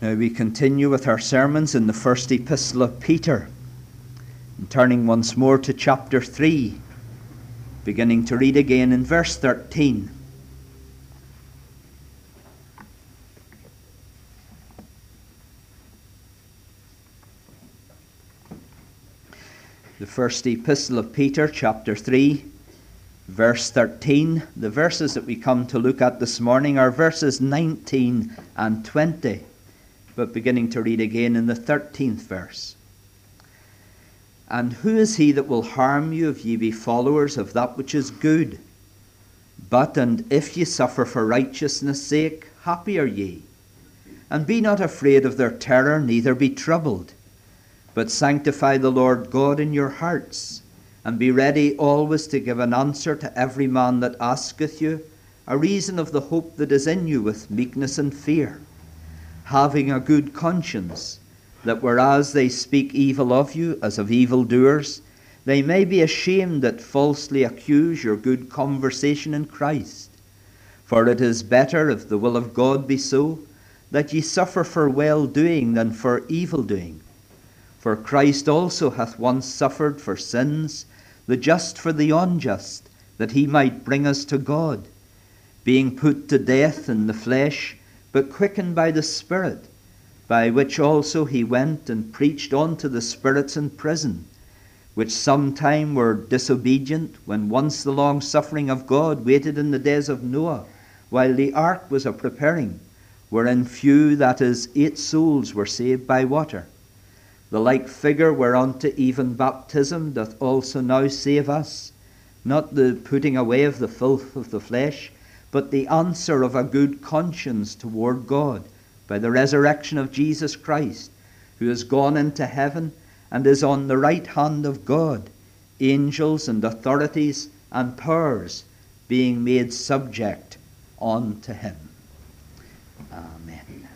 Now we continue with our sermons in the first epistle of Peter, and turning once more to chapter 3, beginning to read again in verse 13. The first epistle of Peter, chapter 3, verse 13. The verses that we come to look at this morning are verses 19 and 20. But beginning to read again in the 13th verse. And who is he that will harm you if ye be followers of that which is good? But, and if ye suffer for righteousness' sake, happy are ye. And be not afraid of their terror, neither be troubled. But sanctify the Lord God in your hearts, and be ready always to give an answer to every man that asketh you a reason of the hope that is in you with meekness and fear, having a good conscience, that whereas they speak evil of you as of evildoers, they may be ashamed that falsely accuse your good conversation in Christ. For it is better, if the will of God be so, that ye suffer for well-doing than for evil-doing. For Christ also hath once suffered for sins, the just for the unjust, that he might bring us to God, being put to death in the flesh, but quickened by the Spirit, by which also he went and preached unto the spirits in prison, which sometime were disobedient, when once the long suffering of God waited in the days of Noah, while the ark was a preparing, wherein few, that is, 8 souls, were saved by water. The like figure whereunto even baptism doth also now save us, not the putting away of the filth of the flesh, but the answer of a good conscience toward God, by the resurrection of Jesus Christ, who is gone into heaven, and is on the right hand of God, angels and authorities and powers being made subject unto him. Amen.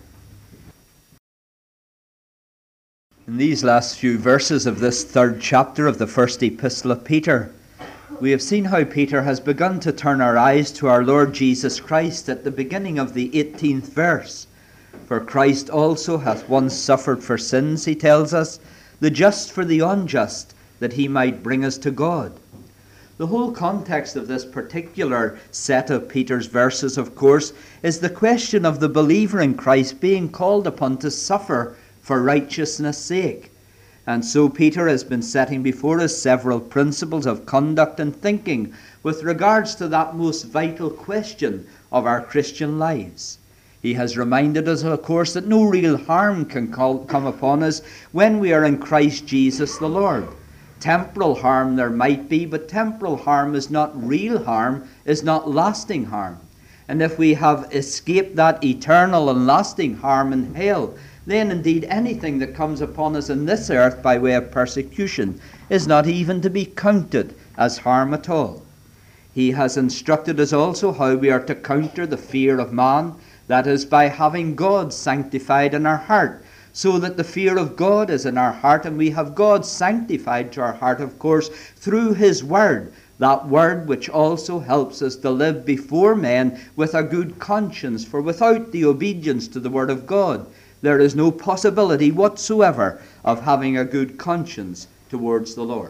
In these last few verses of this 3rd chapter of the first epistle of Peter, we have seen how Peter has begun to turn our eyes to our Lord Jesus Christ at the beginning of the 18th verse. For Christ also hath once suffered for sins, he tells us, the just for the unjust, that he might bring us to God. The whole context of this particular set of Peter's verses, of course, is the question of the believer in Christ being called upon to suffer for righteousness' sake. And so Peter has been setting before us several principles of conduct and thinking with regards to that most vital question of our Christian lives. He has reminded us, of course, that no real harm can come upon us when we are in Christ Jesus the Lord. Temporal harm there might be, but temporal harm is not real harm, is not lasting harm. And if we have escaped that eternal and lasting harm in hell, then indeed anything that comes upon us in this earth by way of persecution is not even to be counted as harm at all. He has instructed us also how we are to counter the fear of man, that is, by having God sanctified in our heart, so that the fear of God is in our heart, and we have God sanctified to our heart, of course, through his word, that word which also helps us to live before men with a good conscience, for without the obedience to the word of God, there is no possibility whatsoever of having a good conscience towards the Lord.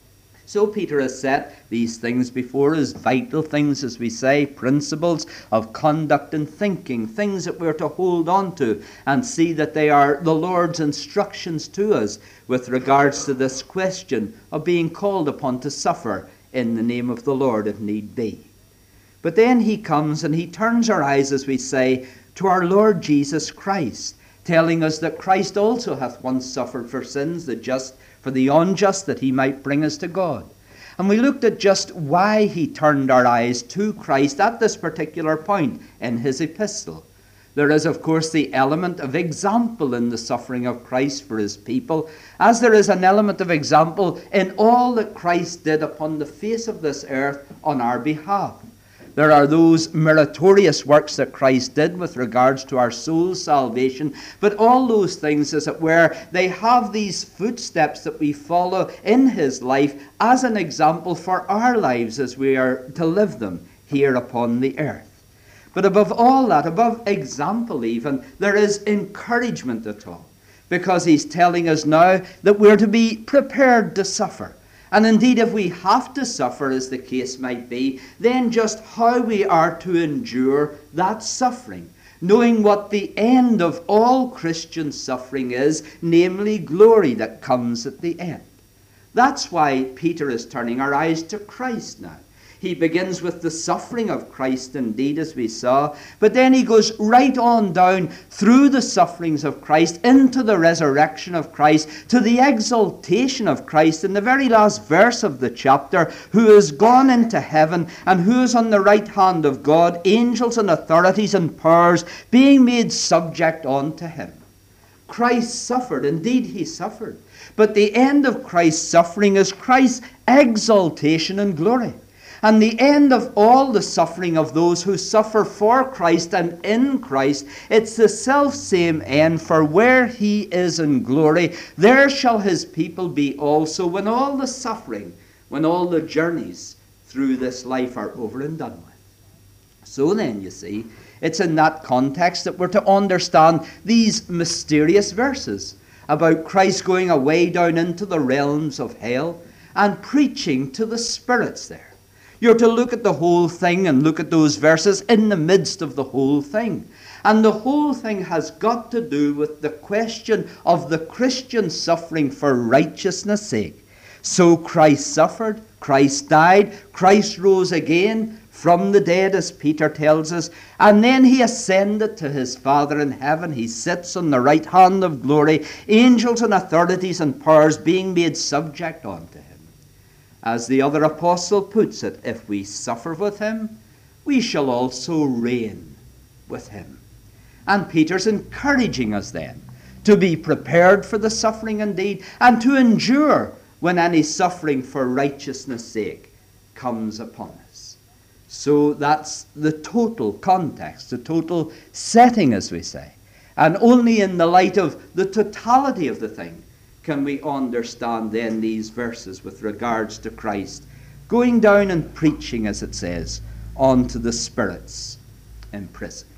So Peter has set these things before us, vital things, as we say, principles of conduct and thinking, things that we're to hold on to and see that they are the Lord's instructions to us with regards to this question of being called upon to suffer in the name of the Lord if need be. But then he comes and he turns our eyes, as we say, to our Lord Jesus Christ, telling us that Christ also hath once suffered for sins, the just for the unjust, that he might bring us to God. And we looked at just why he turned our eyes to Christ at this particular point in his epistle. There is, of course, the element of example in the suffering of Christ for his people, as there is an element of example in all that Christ did upon the face of this earth on our behalf. There are those meritorious works that Christ did with regards to our soul's salvation, but all those things, as it were, they have these footsteps that we follow in his life as an example for our lives as we are to live them here upon the earth. But above all that, above example even, there is encouragement at all. Because he's telling us now that we're to be prepared to suffer. And indeed, if we have to suffer, as the case might be, then just how we are to endure that suffering, knowing what the end of all Christian suffering is, namely glory that comes at the end. That's why Peter is turning our eyes to Christ now. He begins with the suffering of Christ, indeed, as we saw, but then he goes right on down through the sufferings of Christ into the resurrection of Christ, to the exaltation of Christ in the very last verse of the chapter, who is gone into heaven and who is on the right hand of God, angels and authorities and powers being made subject unto him. Christ suffered, indeed he suffered, but the end of Christ's suffering is Christ's exaltation and glory. And the end of all the suffering of those who suffer for Christ and in Christ, it's the self-same end, for where he is in glory, there shall his people be also, when all the suffering, when all the journeys through this life are over and done with. So then, you see, it's in that context that we're to understand these mysterious verses about Christ going away down into the realms of hell and preaching to the spirits there. You're to look at the whole thing and look at those verses in the midst of the whole thing. And the whole thing has got to do with the question of the Christian suffering for righteousness' sake. So Christ suffered, Christ died, Christ rose again from the dead, as Peter tells us, and then he ascended to his Father in heaven. He sits on the right hand of glory, angels and authorities and powers being made subject unto him. As the other apostle puts it, if we suffer with him, we shall also reign with him. And Peter's encouraging us then to be prepared for the suffering indeed, and to endure when any suffering for righteousness' sake comes upon us. So that's the total context, the total setting, as we say. And only in the light of the totality of the thing can we understand then these verses with regards to Christ going down and preaching, as it says, unto the spirits in prison.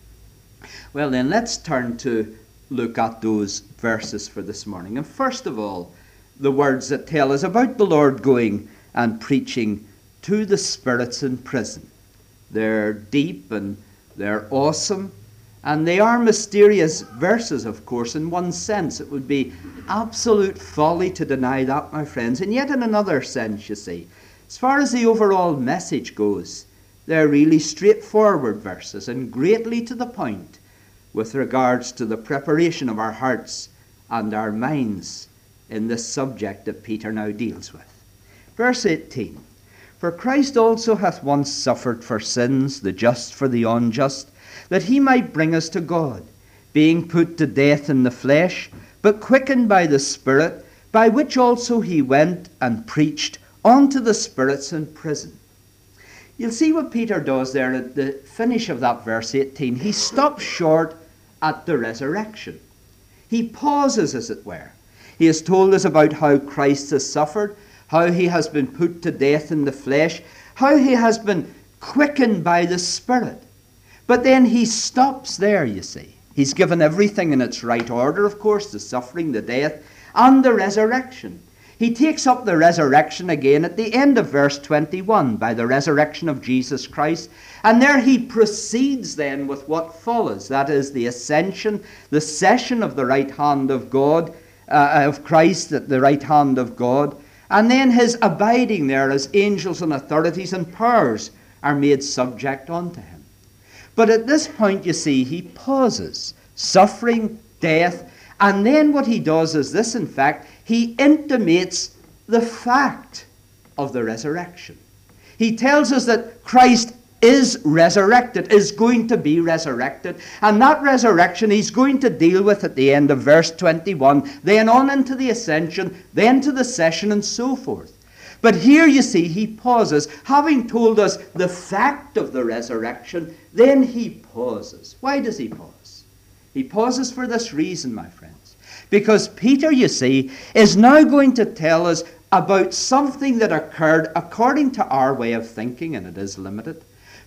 Well then, let's turn to look at those verses for this morning. And first of all, the words that tell us about the Lord going and preaching to the spirits in prison. They're deep and they're awesome, and they are mysterious verses, of course. In one sense, it would be absolute folly to deny that, my friends. And yet in another sense, you see, as far as the overall message goes, they're really straightforward verses and greatly to the point with regards to the preparation of our hearts and our minds in this subject that Peter now deals with. Verse 18, For Christ also hath once suffered for sins, the just for the unjust, that he might bring us to God, being put to death in the flesh, but quickened by the Spirit, by which also he went and preached unto the spirits in prison. You'll see what Peter does there at the finish of that verse 18. He stops short at the resurrection. He pauses, as it were. He has told us about how Christ has suffered, how he has been put to death in the flesh, how he has been quickened by the Spirit. But then he stops there, you see. He's given everything in its right order, of course, the suffering, the death, and the resurrection. He takes up the resurrection again at the end of verse 21, by the resurrection of Jesus Christ. And there he proceeds then with what follows. That is the ascension, the session of the right hand of God, of Christ at the right hand of God. And then his abiding there as angels and authorities and powers are made subject unto him. But at this point, you see, he pauses. Suffering, death, and then what he does is this, in fact, he intimates the fact of the resurrection. He tells us that Christ is resurrected, is going to be resurrected, and that resurrection he's going to deal with at the end of verse 21, then on into the ascension, then to the session, and so forth. But here you see he pauses. Having told us the fact of the resurrection, then he pauses. Why does he pause? He pauses for this reason, my friends. Because Peter, you see, is now going to tell us about something that occurred according to our way of thinking, and it is limited.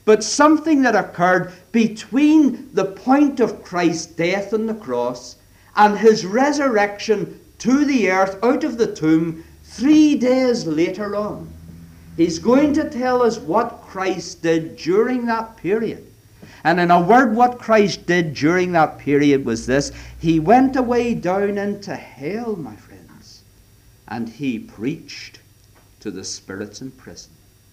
but something that occurred between the point of Christ's death on the cross and his resurrection to the earth out of the tomb 3 days later on. He's going to tell us what Christ did during that period. And in a word, what Christ did during that period was this: he went away down into hell, my friends, and he preached to the spirits in prison.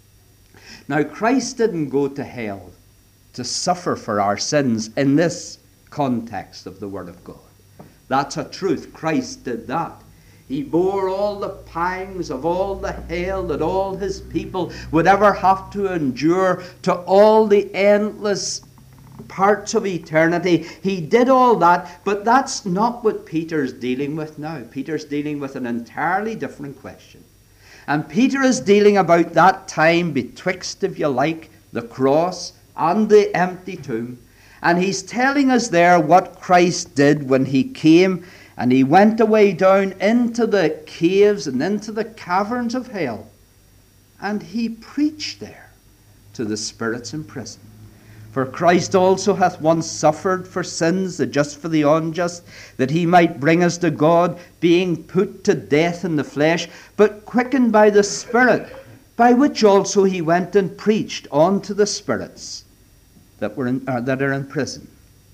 Now, Christ didn't go to hell to suffer for our sins in this context of the Word of God. That's a truth. Christ did that. He bore all the pangs of all the hell that all his people would ever have to endure to all the endless parts of eternity. He did all that, but that's not what Peter's dealing with now. Peter's dealing with an entirely different question. And Peter is dealing about that time betwixt, if you like, the cross and the empty tomb. And he's telling us there what Christ did when he came and he went away down into the caves and into the caverns of hell. And he preached there to the spirits in prison. For Christ also hath once suffered for sins, the just for the unjust, that he might bring us to God, being put to death in the flesh, but quickened by the Spirit, by which also he went and preached unto the spirits that are in prison.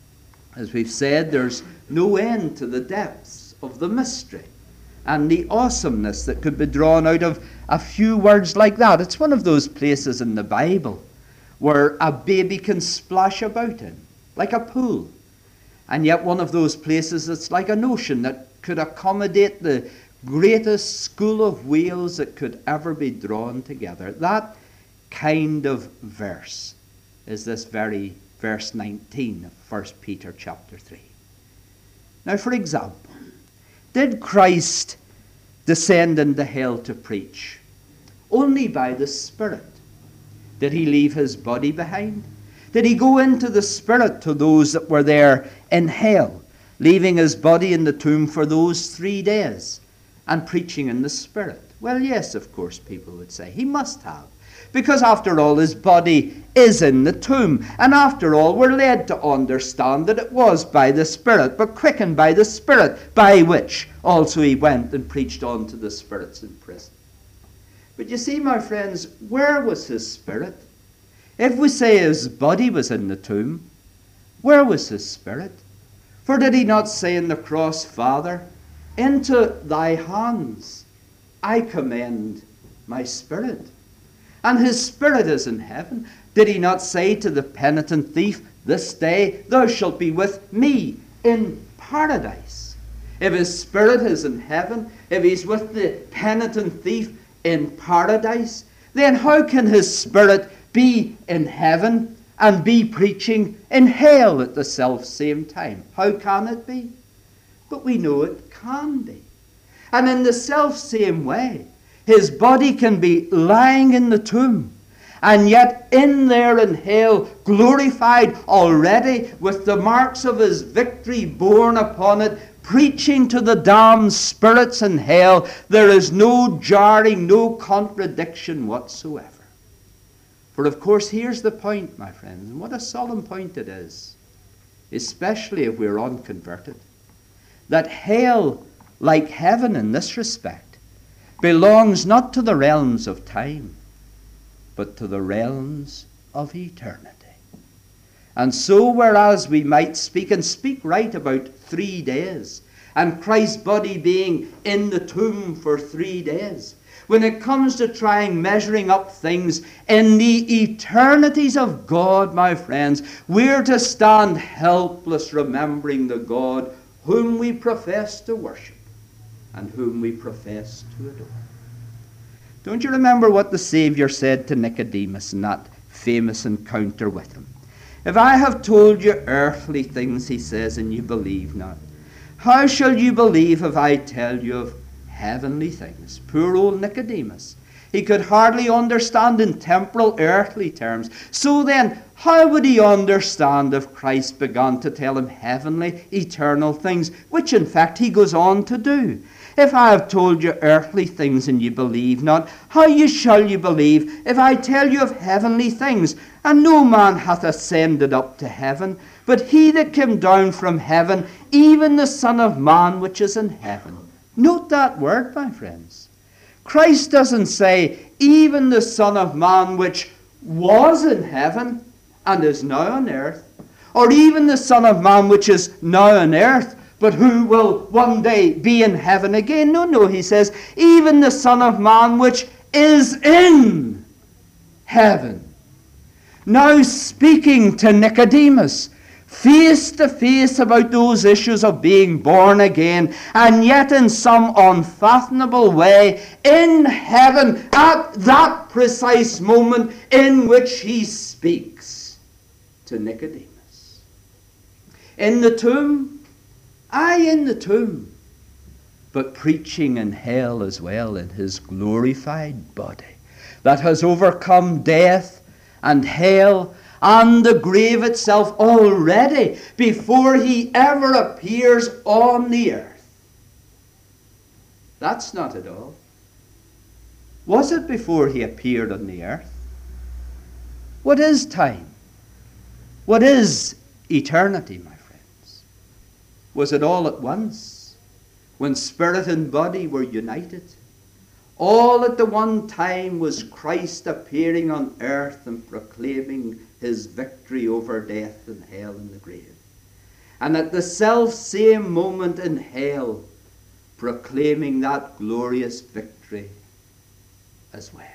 As we've said, there's no end to the depths of the mystery and the awesomeness that could be drawn out of a few words like that. It's one of those places in the Bible where a baby can splash about in, like a pool. And yet one of those places that's like an ocean that could accommodate the greatest school of whales that could ever be drawn together. That kind of verse is this very verse 19 of 1 Peter chapter 3. Now, for example, did Christ descend into hell to preach? Only by the Spirit. Did he leave his body behind? Did he go into the Spirit to those that were there in hell, leaving his body in the tomb for those 3 days and preaching in the Spirit? Well, yes, of course, people would say. He must have. Because after all, his body is in the tomb. And after all, we're led to understand that it was by the Spirit, but quickened by the Spirit, by which also he went and preached unto the spirits in prison. But you see, my friends, where was his Spirit? If we say his body was in the tomb, where was his Spirit? For did he not say in the cross, Father, into thy hands I commend my spirit? And his Spirit is in heaven. Did he not say to the penitent thief, this day thou shalt be with me in paradise? If his Spirit is in heaven, if he's with the penitent thief in paradise, then how can his Spirit be in heaven and be preaching in hell at the self-same time? How can it be? But we know it can be. And in the self-same way, his body can be lying in the tomb, and yet in there in hell, glorified already with the marks of his victory borne upon it, preaching to the damned spirits in hell. There is no jarring, no contradiction whatsoever. For of course, here's the point, my friends, and what a solemn point it is, especially if we're unconverted, that hell, like heaven in this respect, belongs not to the realms of time, but to the realms of eternity. And so, whereas we might speak, and speak right about 3 days, and Christ's body being in the tomb for 3 days, when it comes to trying measuring up things in the eternities of God, my friends, we're to stand helpless, remembering the God whom we profess to worship and whom we profess to adore. Don't you remember what the Saviour said to Nicodemus in that famous encounter with him? If I have told you earthly things, he says, and you believe not, how shall you believe if I tell you of heavenly things? Poor old Nicodemus. He could hardly understand in temporal, earthly terms. So then, how would he understand if Christ began to tell him heavenly, eternal things, which in fact he goes on to do? If I have told you earthly things and you believe not, how shall you believe if I tell you of heavenly things? And no man hath ascended up to heaven, but he that came down from heaven, even the Son of Man which is in heaven. Note that word, my friends. Christ doesn't say, even the Son of Man which was in heaven and is now on earth, or even the Son of Man which is now on earth, but who will one day be in heaven again. No, he says, even the Son of Man which is in heaven. Now speaking to Nicodemus, face to face about those issues of being born again, and yet in some unfathomable way, in heaven, at that precise moment in which he speaks to Nicodemus. In the tomb, in the tomb, but preaching in hell as well in his glorified body that has overcome death and hell and the grave itself already before he ever appears on the earth. That's not at all. Was it before he appeared on the earth? What is time? What is eternity, my friends? Was it all at once, when spirit and body were united? All at the one time was Christ appearing on earth and proclaiming his victory over death and hell and the grave. And at the self-same moment in hell, proclaiming that glorious victory as well.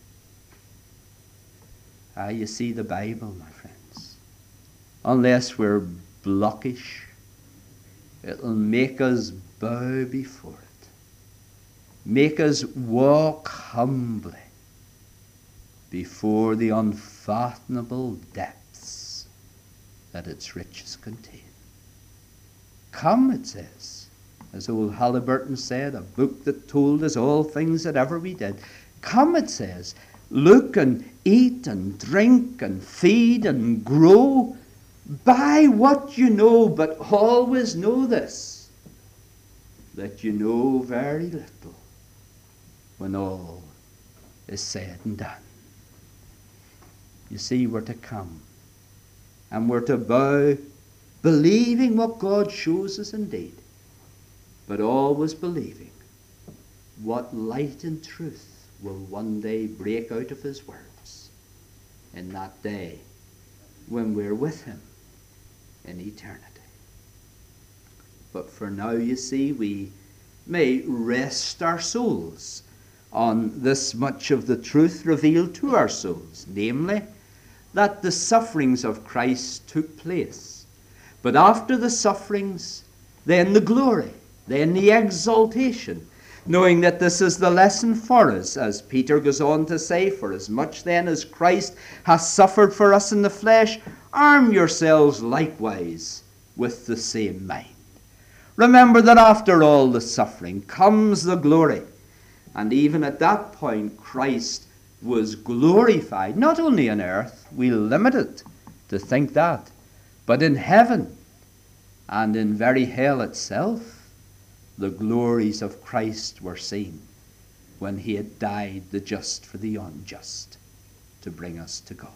You see, the Bible, my friends, unless we're blockish, it'll make us bow before it. Make us walk humbly before the unfathomable depths that its riches contain. Come, it says, as old Halliburton said, a book that told us all things that ever we did. Come, it says, look and eat and drink and feed and grow by what you know, but always know this, that you know very little when all is said and done. You see, we're to come and we're to bow, believing what God shows us indeed, but always believing what light and truth will one day break out of his words in that day when we're with him in eternity. But for now, you see, we may rest our souls on this much of the truth revealed to our souls, namely, that the sufferings of Christ took place. But after the sufferings, then the glory, then the exaltation, knowing that this is the lesson for us, as Peter goes on to say, for as much then as Christ has suffered for us in the flesh, arm yourselves likewise with the same mind. Remember that after all the suffering comes the glory. And even at that point, Christ was glorified, not only on earth, we limit it to think that, but in heaven and in very hell itself, the glories of Christ were seen when he had died the just for the unjust to bring us to God.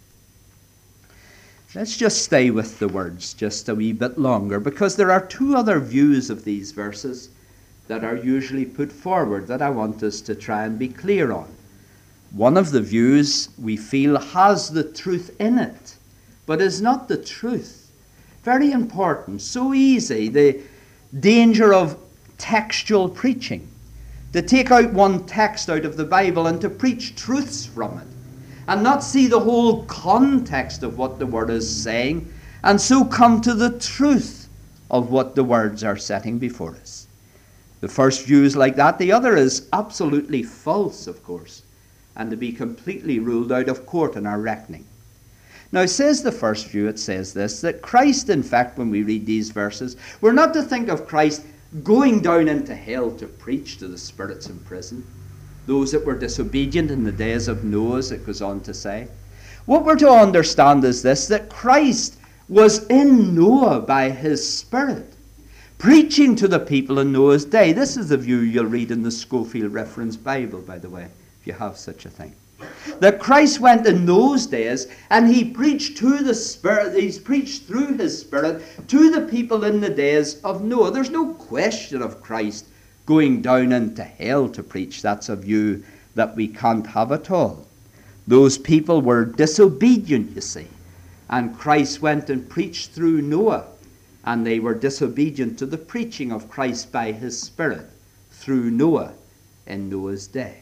Let's just stay with the words just a wee bit longer, because there are two other views of these verses that are usually put forward that I want us to try and be clear on. One of the views we feel has the truth in it, but is not the truth. Very important, so easy, the danger of textual preaching, to take out one text out of the Bible and to preach truths from it, and not see the whole context of what the word is saying, and so come to the truth of what the words are setting before us. The first view is like that. The other is absolutely false, of course, and to be completely ruled out of court in our reckoning. Now, says the first view, it says this, that Christ, in fact, when we read these verses, we're not to think of Christ going down into hell to preach to the spirits in prison, those that were disobedient in the days of Noah, it goes on to say. What we're to understand is this, that Christ was in Noah by his Spirit, preaching to the people in Noah's day. This is the view you'll read in the Scofield Reference Bible, by the way, if you have such a thing. That Christ went in those days and he preached to the Spirit, he's preached through his Spirit to the people in the days of Noah. There's no question of Christ going down into hell to preach. That's a view that we can't have at all. Those people were disobedient, you see, and Christ went and preached through Noah, and they were disobedient to the preaching of Christ by his Spirit through Noah in Noah's day.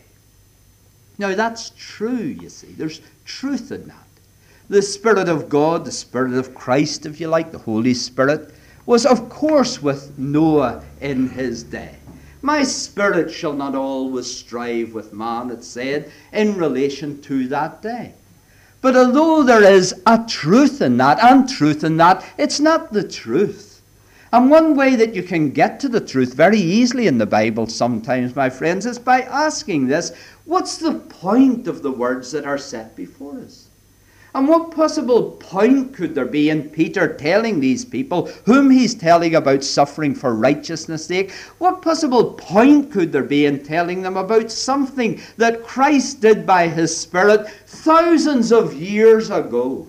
Now that's true, you see. There's truth in that. The Spirit of God, the Spirit of Christ, if you like, the Holy Spirit, was of course with Noah in his day. My spirit shall not always strive with man, it said, in relation to that day. But although there is a truth in that, and truth in that, it's not the truth. And one way that you can get to the truth very easily in the Bible sometimes, my friends, is by asking this: what's the point of the words that are set before us? And what possible point could there be in Peter telling these people, whom he's telling about suffering for righteousness' sake, what possible point could there be in telling them about something that Christ did by his Spirit thousands of years ago?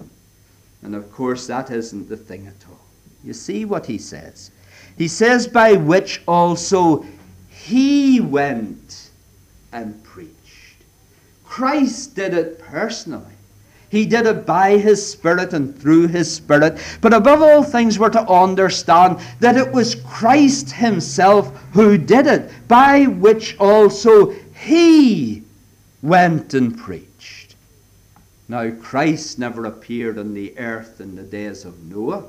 And of course that isn't the thing at all. You see what he says? He says, by which also he went and preached. Christ did it personally. He did it by his Spirit and through his Spirit. But above all things, we're to understand that it was Christ himself who did it, by which also he went and preached. Now, Christ never appeared on the earth in the days of Noah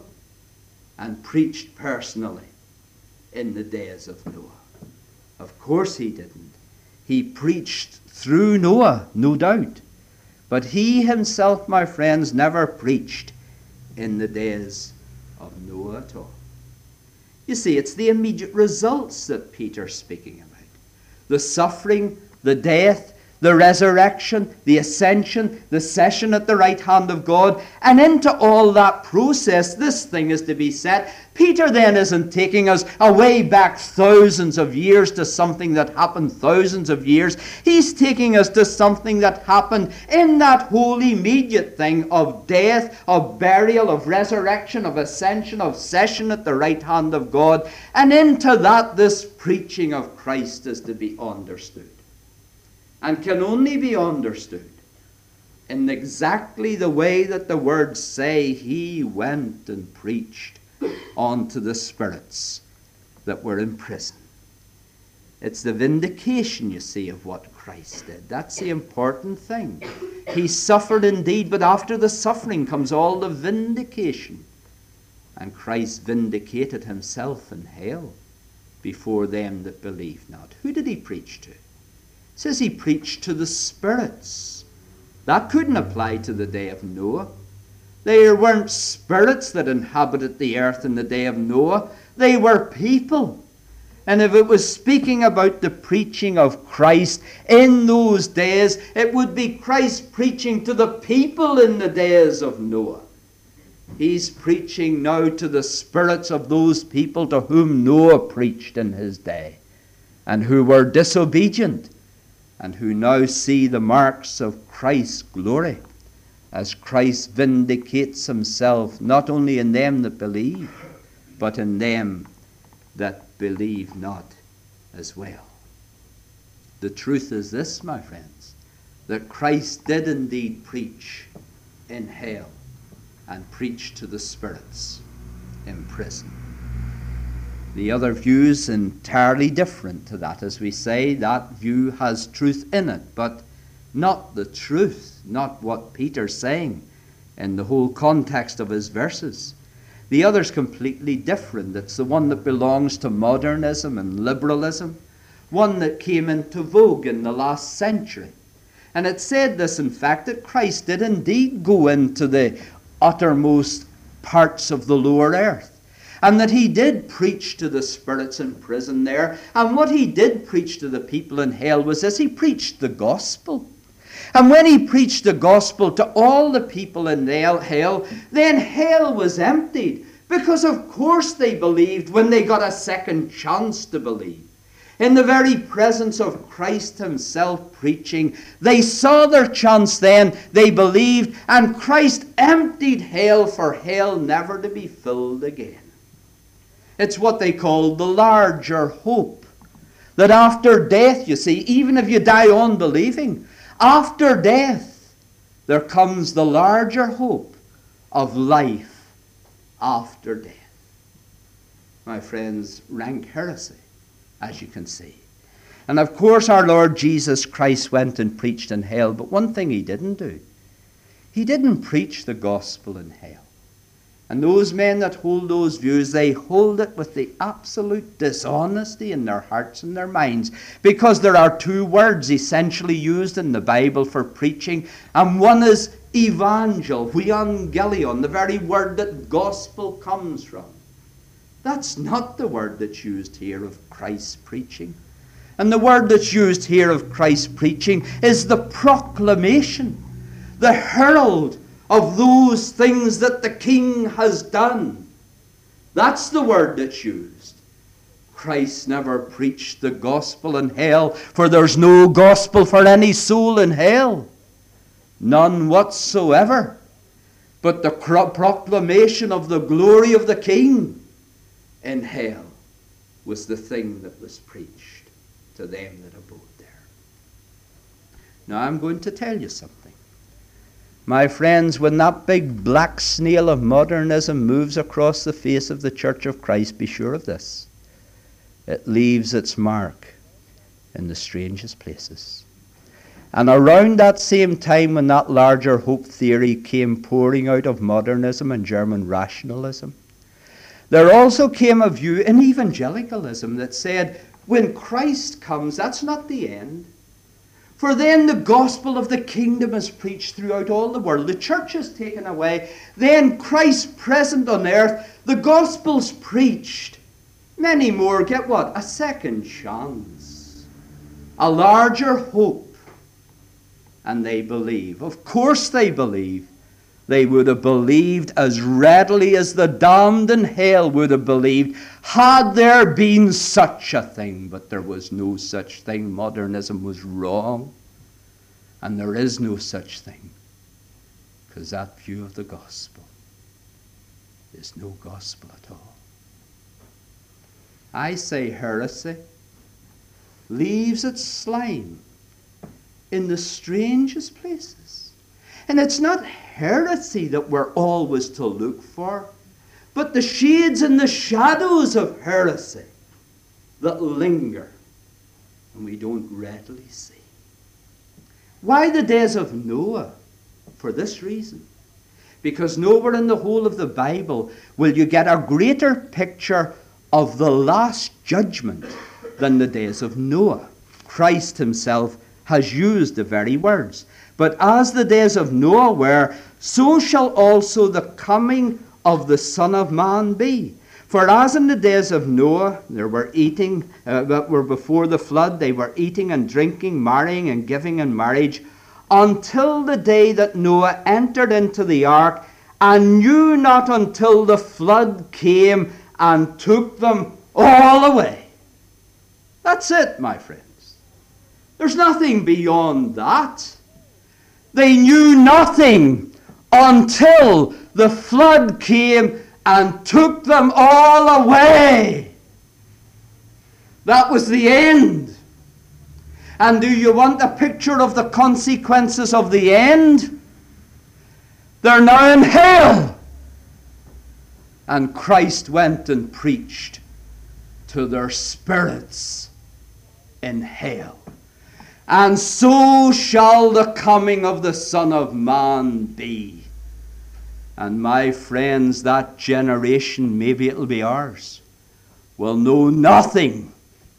and preached personally in the days of Noah. Of course he didn't. He preached through Noah, no doubt. But he himself, my friends, never preached in the days of Noah at all. You see, it's the immediate results that Peter's speaking about. The suffering, the death, the resurrection, the ascension, the session at the right hand of God. And into all that process, this thing is to be set. Peter then isn't taking us away back thousands of years to something that happened thousands of years. He's taking us to something that happened in that whole immediate thing of death, of burial, of resurrection, of ascension, of session at the right hand of God. And into that, this preaching of Christ is to be understood. And can only be understood in exactly the way that the words say he went and preached unto the spirits that were in prison. It's the vindication, you see, of what Christ did. That's the important thing. He suffered indeed, but after the suffering comes all the vindication. And Christ vindicated himself in hell before them that believe not. Who did he preach to? It says he preached to the spirits. That couldn't apply to the day of Noah. There weren't spirits that inhabited the earth in the day of Noah. They were people. And if it was speaking about the preaching of Christ in those days, it would be Christ preaching to the people in the days of Noah. He's preaching now to the spirits of those people to whom Noah preached in his day, and who were disobedient, and who now see the marks of Christ's glory as Christ vindicates himself not only in them that believe, but in them that believe not as well. The truth is this, my friends, that Christ did indeed preach in hell and preach to the spirits in prison. The other view is entirely different to that. As we say, that view has truth in it, but not the truth, not what Peter's saying in the whole context of his verses. The other's completely different. It's the one that belongs to modernism and liberalism, one that came into vogue in the last century. And it said this, in fact, that Christ did indeed go into the uttermost parts of the lower earth, and that he did preach to the spirits in prison there. And what he did preach to the people in hell was this: he preached the gospel. And when he preached the gospel to all the people in hell, then hell was emptied, Because of course they believed when they got a second chance to believe. In the very presence of Christ himself preaching, they saw their chance then, they believed, and Christ emptied hell for hell never to be filled again. It's what they call the larger hope. That after death, you see, even if you die unbelieving, after death, there comes the larger hope of life after death. My friends, rank heresy, as you can see. And of course our Lord Jesus Christ went and preached in hell, but one thing he didn't do. He didn't preach the gospel in hell. And those men that hold those views, they hold it with the absolute dishonesty in their hearts and their minds. Because there are two words essentially used in the Bible for preaching. And one is evangel, euangelion, the very word that gospel comes from. That's not the word that's used here of Christ's preaching. And the word that's used here of Christ's preaching is the proclamation, the herald of those things that the King has done. That's the word that's used. Christ never preached the gospel in hell, for there's no gospel for any soul in hell. None whatsoever. But the proclamation of the glory of the King in hell was the thing that was preached to them that abode there. Now I'm going to tell you something. My friends, when that big black snail of modernism moves across the face of the Church of Christ, be sure of this. It leaves its mark in the strangest places. And around that same time when that larger hope theory came pouring out of modernism and German rationalism, there also came a view in evangelicalism that said, when Christ comes, that's not the end. For then the gospel of the kingdom is preached throughout all the world. The church is taken away. Then Christ present on earth, the gospel's preached. Many more get what? A second chance. A larger hope. And they believe. Of course they believe. They would have believed as readily as the damned in hell would have believed had there been such a thing. But there was no such thing. Modernism was wrong. And there is no such thing. Because that view of the gospel is no gospel at all. I say heresy leaves its slime in the strangest places. And it's not heresy that we're always to look for, but the shades and the shadows of heresy that linger and we don't readily see. Why the days of Noah? For this reason. Because nowhere in the whole of the Bible will you get a greater picture of the last judgment than the days of Noah. Christ himself has used the very words. But as the days of Noah were, so shall also the coming of the Son of Man be. For as in the days of Noah, they were eating, that were before the flood, they were eating and drinking, marrying and giving in marriage, until the day that Noah entered into the ark, and knew not until the flood came and took them all away. That's it, my friends. There's nothing beyond that. They knew nothing until the flood came and took them all away. That was the end. And do you want a picture of the consequences of the end? They're now in hell. And Christ went and preached to their spirits in hell. And so shall the coming of the Son of Man be. And my friends, that generation, maybe it'll be ours, will know nothing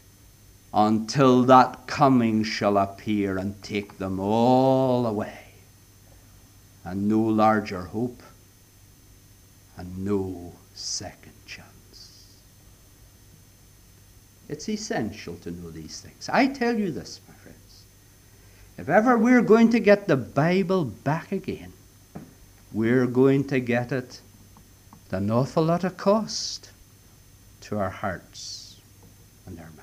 until that coming shall appear and take them all away. And no larger hope and no second chance. It's essential to know these things. I tell you this, my friends. If ever we're going to get the Bible back again, we're going to get it an awful lot of cost to our hearts and our minds.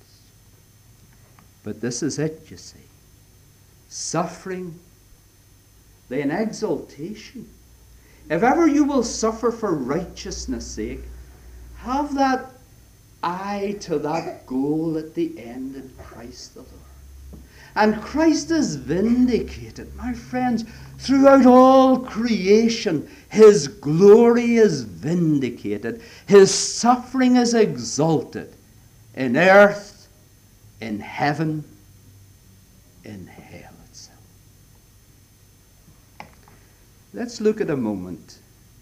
But this is it, you see. Suffering, then exaltation. If ever you will suffer for righteousness' sake, have that eye to that goal at the end in Christ the Lord. And Christ is vindicated, my friends, throughout all creation. His glory is vindicated. His suffering is exalted in earth, in heaven, in hell itself. Let's look at a moment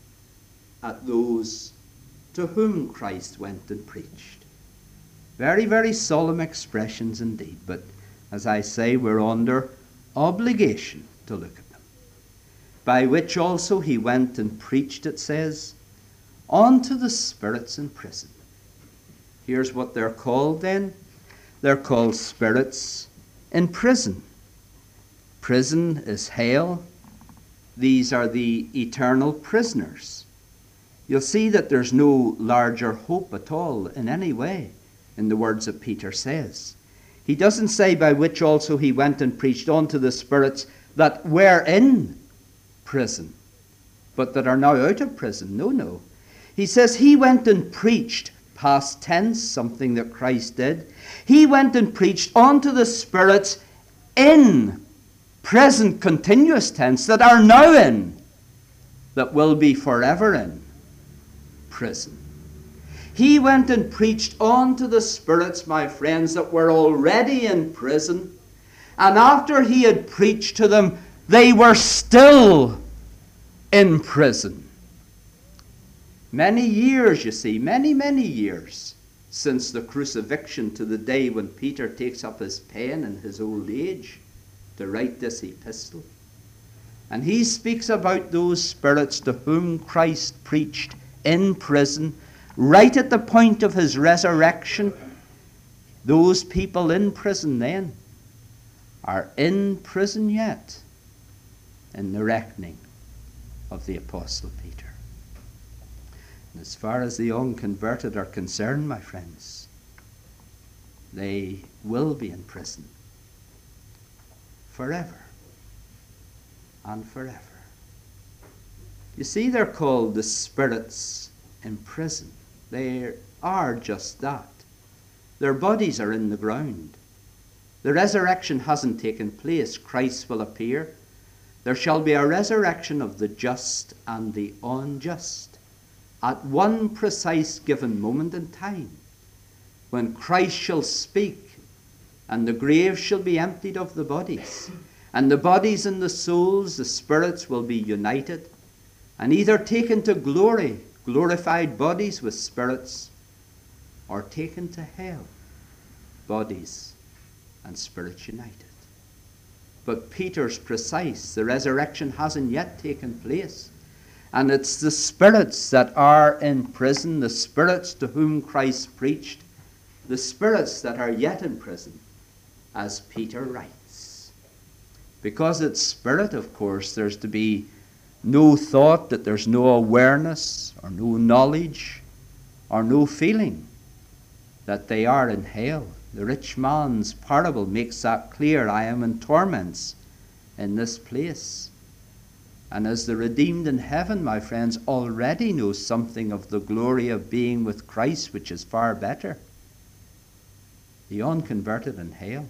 at those to whom Christ went and preached. Very, very solemn expressions indeed, but as I say, we're under obligation to look at them. By which also he went and preached, it says, unto the spirits in prison. Here's what they're called then. They're called spirits in prison. Prison is hell. These are the eternal prisoners. You'll see that there's no larger hope at all in any way in the words that Peter says. He doesn't say by which also he went and preached unto the spirits that were in prison, but that are now out of prison. No. He says he went and preached, past tense, something that Christ did. He went and preached unto the spirits in present continuous tense, that are now in, that will be forever in prison. He went and preached unto the spirits, my friends, that were already in prison. And after he had preached to them, they were still in prison. Many years, you see, many years since the crucifixion to the day when Peter takes up his pen in his old age to write this epistle. And he speaks about those spirits to whom Christ preached in prison, right at the point of his resurrection. Those people in prison then are in prison yet in the reckoning of the Apostle Peter. And as far as the unconverted are concerned, my friends, they will be in prison forever and forever. You see, they're called the spirits in prison. They are just that. Their bodies are in the ground. The resurrection hasn't taken place. Christ will appear. There shall be a resurrection of the just and the unjust at one precise given moment in time, when Christ shall speak, and the grave shall be emptied of the bodies, and the bodies and the souls, the spirits, will be united, and either taken to glory, glorified bodies with spirits, or taken to hell, bodies and spirits united. But Peter's precise. The resurrection hasn't yet taken place. And it's the spirits that are in prison, the spirits to whom Christ preached, the spirits that are yet in prison, as Peter writes. Because it's spirit, of course, there's to be no thought, that there's no awareness or no knowledge or no feeling that they are in hell. The rich man's parable makes that clear. I am in torments in this place. And as the redeemed in heaven, my friends, already know something of the glory of being with Christ, which is far better. The unconverted in hell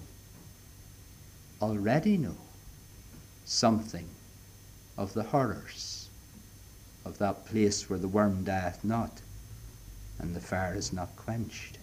already know something of the horrors of that place where the worm dieth not and the fire is not quenched.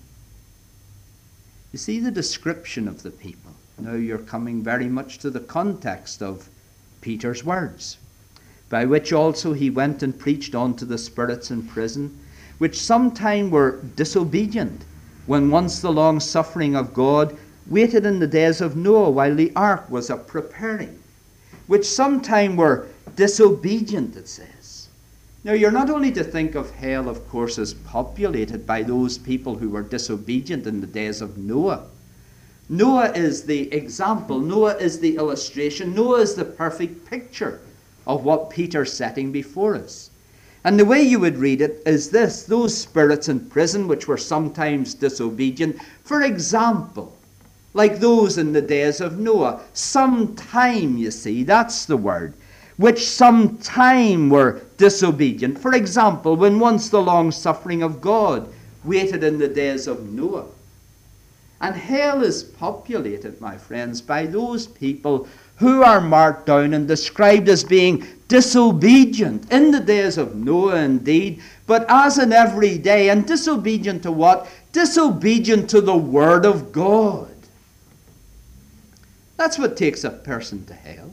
You see the description of the people. Now you're coming very much to the context of Peter's words. By which also he went and preached unto the spirits in prison, which sometime were disobedient, when once the long suffering of God waited in the days of Noah, while the ark was a preparing. Which sometime were disobedient, it says. Now you're not only to think of hell, of course, as populated by those people who were disobedient in the days of Noah. Noah is the example. Noah is the illustration. Noah is the perfect picture of what Peter's setting before us. And the way you would read it is this: those spirits in prison which were sometimes disobedient, for example, like those in the days of Noah, sometime, you see, that's the word, which sometime were disobedient. For example, when once the long suffering of God waited in the days of Noah. And hell is populated, my friends, by those people who are marked down and described as being disobedient in the days of Noah indeed, but as in every day. And disobedient to what? Disobedient to the Word of God. That's what takes a person to hell.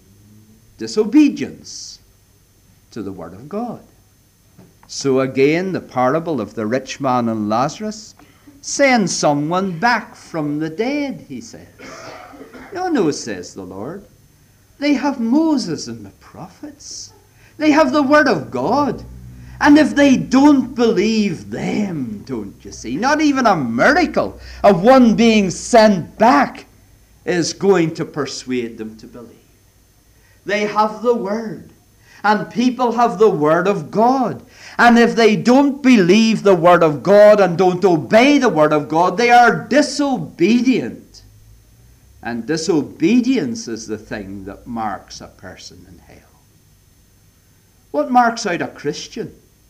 Disobedience to the Word of God. So again, the parable of the rich man and Lazarus: send someone back from the dead, he says. No, no, says the Lord. They have Moses and the prophets. They have the Word of God. And if they don't believe them, don't you see, not even a miracle of one being sent back is going to persuade them to believe. They have the Word. And people have the Word of God. And if they don't believe the Word of God and don't obey the Word of God, they are disobedient. And disobedience is the thing that marks a person in hell. What marks out a Christian?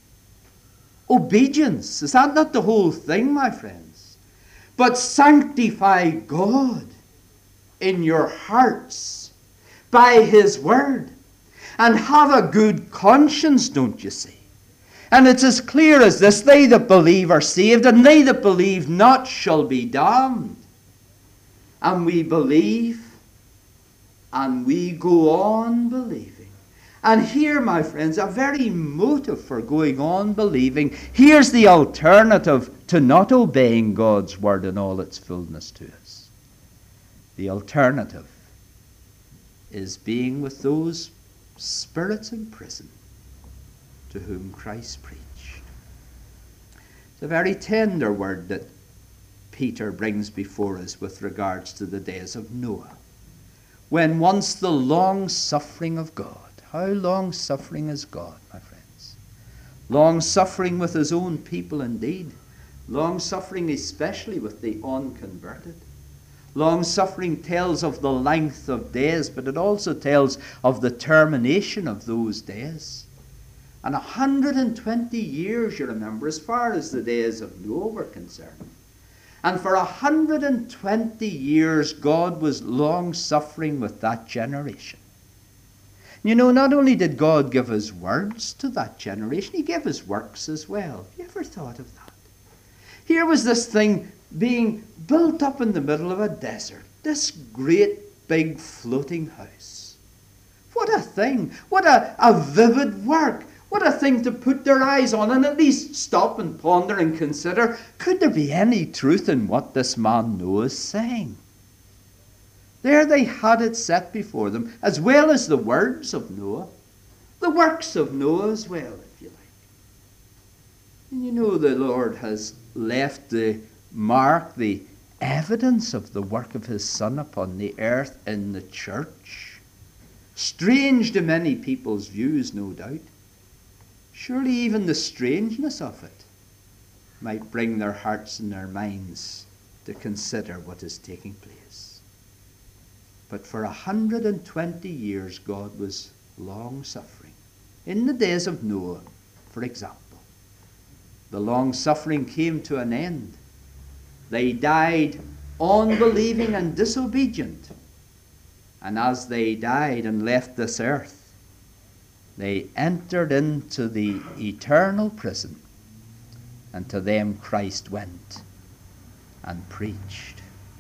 Obedience. Is that not the whole thing, my friends? But sanctify God in your hearts by His Word. And have a good conscience, don't you see? And it's as clear as this: they that believe are saved, and they that believe not shall be damned. And we believe, and we go on believing. And here, my friends, a very motive for going on believing. Here's the alternative to not obeying God's Word in all its fullness to us. The alternative is being with those spirits in prison to whom Christ preached. It's a very tender word that Peter brings before us with regards to the days of Noah, when once the long suffering of God. How long suffering is God, my friends? Long suffering with His own people indeed. Long suffering especially with the unconverted. Long suffering tells of the length of days, but it also tells of the termination of those days. And 120 years, you remember, as far as the days of Noah were concerned. And for 120 years, God was long suffering with that generation. You know, not only did God give His words to that generation, He gave His works as well. Have you ever thought of that? Here was this thing being built up in the middle of a desert, this great big floating house. What a thing! What a vivid work! What a thing to put their eyes on and at least stop and ponder and consider. Could there be any truth in what this man Noah is saying? There they had it set before them, as well as the words of Noah, the works of Noah as well, if you like. And you know, the Lord has left the mark, the evidence of the work of His Son upon the earth in the church. Strange to many people's views, no doubt. Surely even the strangeness of it might bring their hearts and their minds to consider what is taking place. But for 120 years God was long suffering. In the days of Noah, for example, the long suffering came to an end. They died unbelieving and disobedient. And as they died and left this earth, they entered into the eternal prison, and to them Christ went and preached.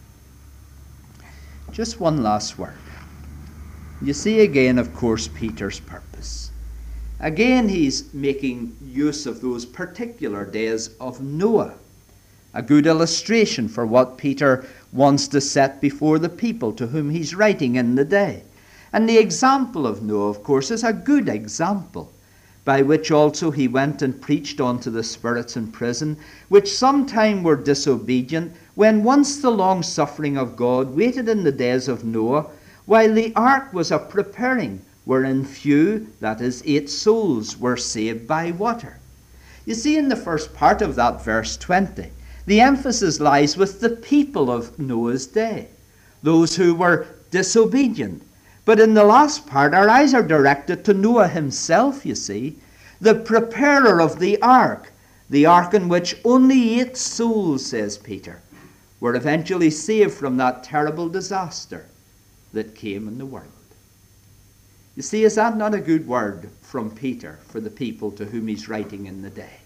Just one last word. You see again, of course, Peter's purpose. Again, he's making use of those particular days of Noah. A good illustration for what Peter wants to set before the people to whom he's writing in the day. And the example of Noah, of course, is a good example, by which also he went and preached unto the spirits in prison, which sometime were disobedient, when once the long suffering of God waited in the days of Noah, while the ark was a preparing wherein few, that is 8 souls, were saved by water. You see, in the first part of that verse 20, the emphasis lies with the people of Noah's day, those who were disobedient. But in the last part, our eyes are directed to Noah himself, you see, the preparer of the ark in which only 8 souls, says Peter, were eventually saved from that terrible disaster that came in the world. You see, is that not a good word from Peter for the people to whom he's writing in the day?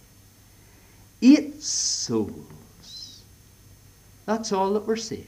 8 souls. That's all that were saved.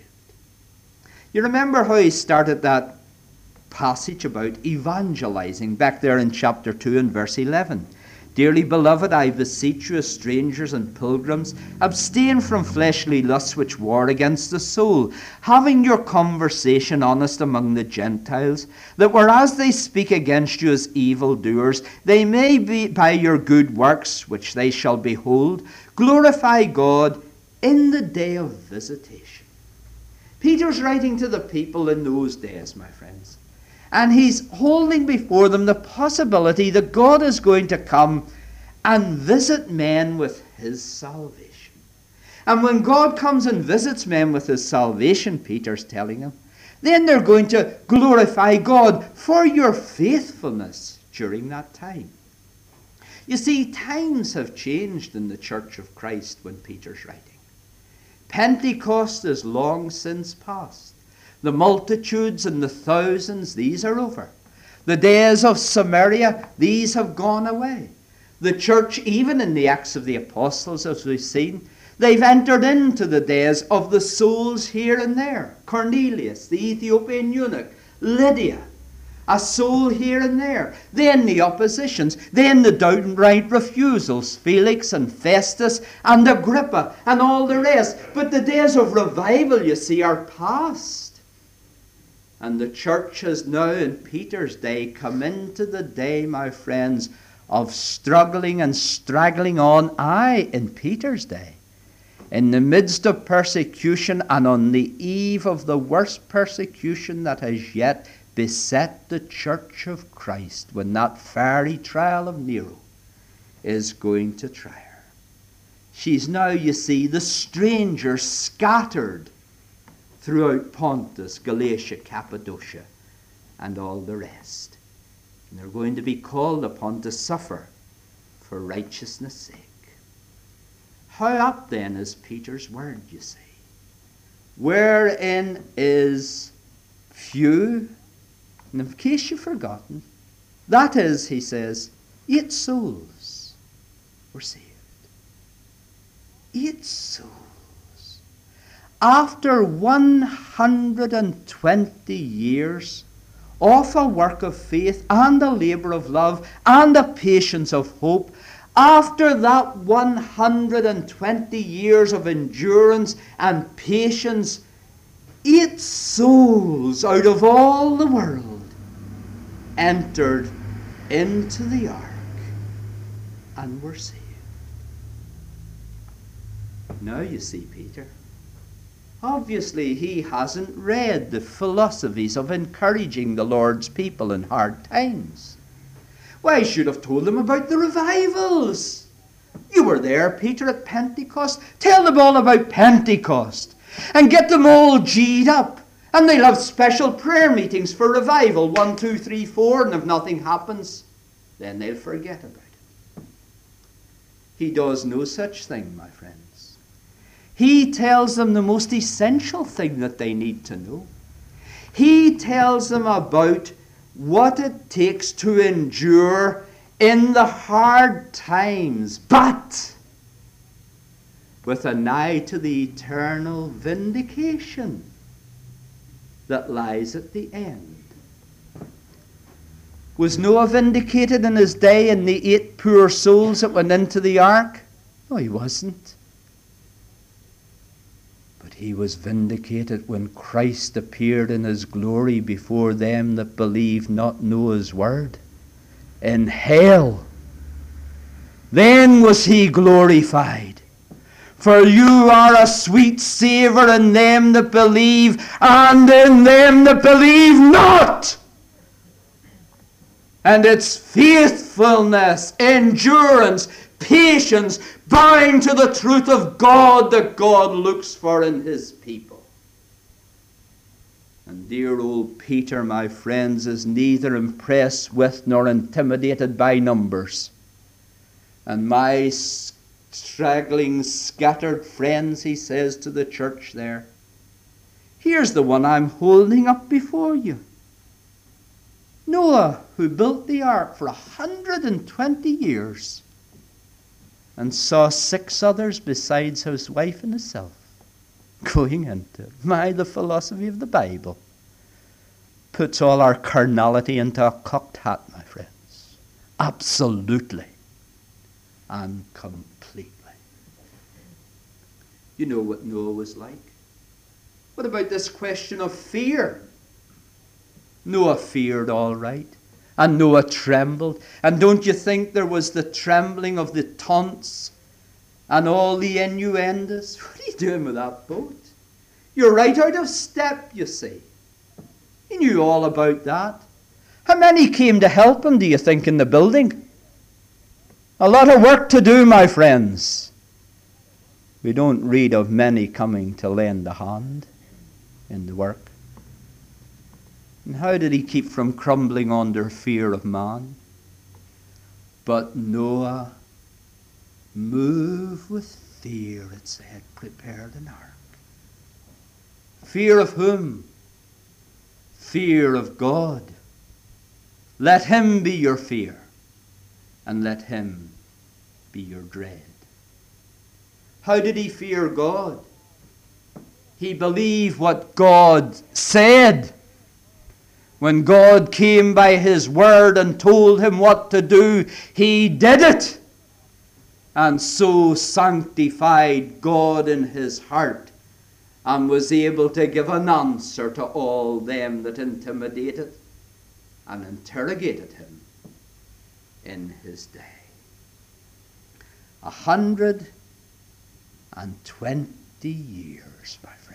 You remember how he started that passage about evangelizing back there in chapter 2 and verse 11. Dearly beloved, I beseech you as strangers and pilgrims, abstain from fleshly lusts which war against the soul, having your conversation honest among the Gentiles, that whereas they speak against you as evildoers, they may be by your good works, which they shall behold, glorify God in the day of visitation. Peter's writing to the people in those days, my friends. And he's holding before them the possibility that God is going to come and visit men with his salvation. And when God comes and visits men with his salvation, Peter's telling them, then they're going to glorify God for your faithfulness during that time. You see, times have changed in the Church of Christ when Peter's writing. Pentecost is long since past. The multitudes and the thousands, these are over. The days of Samaria, these have gone away. The church, even in the Acts of the Apostles, as we've seen, they've entered into the days of the souls here and there. Cornelius, the Ethiopian eunuch, Lydia, a soul here and there. Then the oppositions, then the downright refusals, Felix and Festus and Agrippa and all the rest. But the days of revival, you see, are past. And the church has now, in Peter's day, come into the day, my friends, of struggling and straggling on. Aye, in Peter's day, in the midst of persecution and on the eve of the worst persecution that has yet beset the Church of Christ, when that fiery trial of Nero is going to try her. She's now, you see, the stranger scattered throughout Pontus, Galatia, Cappadocia, and all the rest. And they're going to be called upon to suffer for righteousness' sake. How apt then is Peter's word, you see? Wherein is few, and in case you've forgotten, that is, he says, 8 souls were saved. 8 souls. After 120 years of a work of faith and a labour of love and a patience of hope, after that 120 years of endurance and patience, 8 souls out of all the world entered into the ark and were saved. Now you see Peter. Obviously, he hasn't read the philosophies of encouraging the Lord's people in hard times. Why, I should have told them about the revivals. You were there, Peter, at Pentecost. Tell them all about Pentecost and get them all G'd up. And they'll have special prayer meetings for revival, 1, 2, 3, 4, and if nothing happens, then they'll forget about it. He does no such thing, my friends. He tells them the most essential thing that they need to know. He tells them about what it takes to endure in the hard times, but with an eye to the eternal vindication that lies at the end. Was Noah vindicated in his day in the 8 poor souls that went into the ark? No, he wasn't. But he was vindicated when Christ appeared in his glory before them that believed not Noah's word. In hell, then was he glorified. For you are a sweet savour in them that believe, and in them that believe not. And it's faithfulness, endurance, patience, bowing to the truth of God that God looks for in his people. And dear old Peter, my friends, is neither impressed with nor intimidated by numbers. And my straggling, scattered friends, he says to the church there, here's the one I'm holding up before you. Noah, who built the ark for 120 years and saw 6 others besides his wife and himself going into it. The philosophy of the Bible puts all our carnality into a cocked hat, my friends. Absolutely and completely. You know what Noah was like. What about this question of fear? Noah feared all right. And Noah trembled. And don't you think there was the trembling of the taunts and all the innuendos? What are you doing with that boat? You're right out of step, you see. He knew all about that. How many came to help him, do you think, in the building? A lot of work to do, my friends. We don't read of many coming to lend a hand in the work. And how did he keep from crumbling under fear of man? But Noah, moved with fear, it said, prepared an ark. Fear of whom? Fear of God. Let him be your fear, and let him be your dread. How did he fear God? He believed what God said. When God came by his word and told him what to do, he did it. And so sanctified God in his heart and was able to give an answer to all them that intimidated and interrogated him in his day. 120 years, my friends.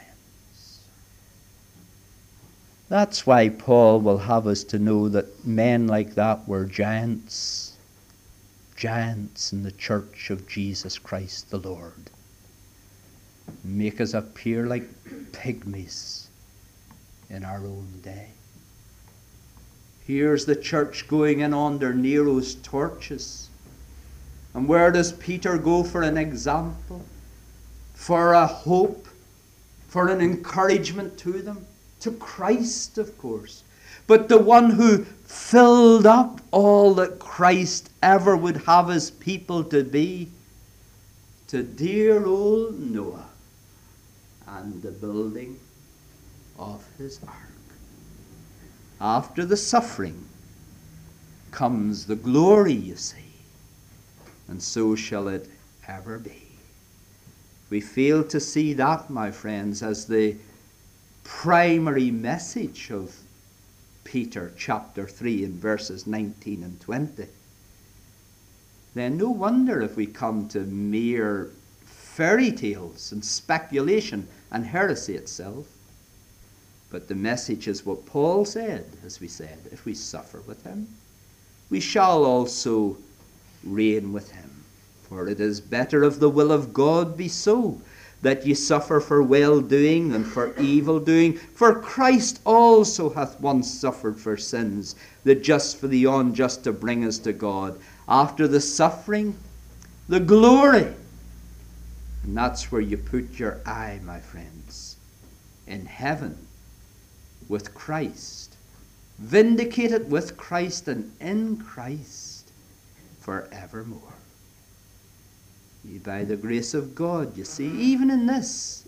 That's why Paul will have us to know that men like that were giants. Giants in the church of Jesus Christ the Lord. Make us appear like pygmies in our own day. Here's the church going in under Nero's torches. And where does Peter go for an example? For a hope? For an encouragement to them? To Christ, of course. But the one who filled up all that Christ ever would have his people to be. To dear old Noah and the building of his ark. After the suffering comes the glory, you see. And so shall it ever be. We fail to see that, my friends, as the primary message of Peter chapter 3 in verses 19 and 20. Then no wonder if we come to mere fairy tales and speculation and heresy itself. But the message is what Paul said, as we said, if we suffer with him, we shall also reign with him. For it is better if the will of God be so, that ye suffer for well-doing than for evil-doing. For Christ also hath once suffered for sins, the just for the unjust, to bring us to God. After the suffering, the glory. And that's where you put your eye, my friends. In heaven, with Christ. Vindicated with Christ and in Christ forevermore. By the grace of God, you see, even in this,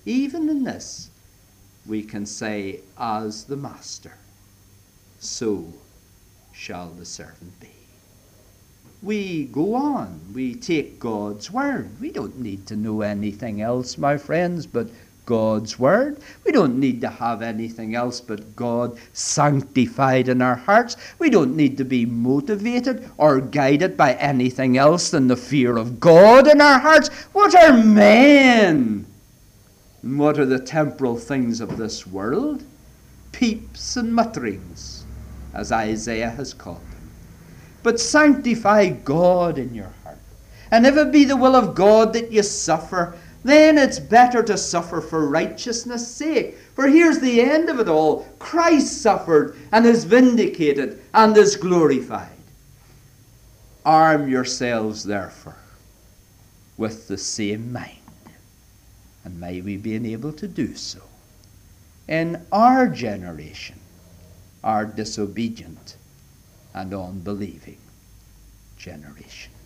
we can say, as the master, so shall the servant be. We go on, we take God's word. We don't need to know anything else, my friends, but God's word. We don't need to have anything else but God sanctified in our hearts. We don't need to be motivated or guided by anything else than the fear of God in our hearts. What are men? And what are the temporal things of this world? Peeps and mutterings, as Isaiah has called them. but sanctify God in your heart. And if it be the will of God that you suffer, then it's better to suffer for righteousness' sake. For here's the end of it all. Christ suffered and is vindicated and is glorified. Arm yourselves, therefore, with the same mind. And may we be enabled to do so in our generation, our disobedient and unbelieving generation.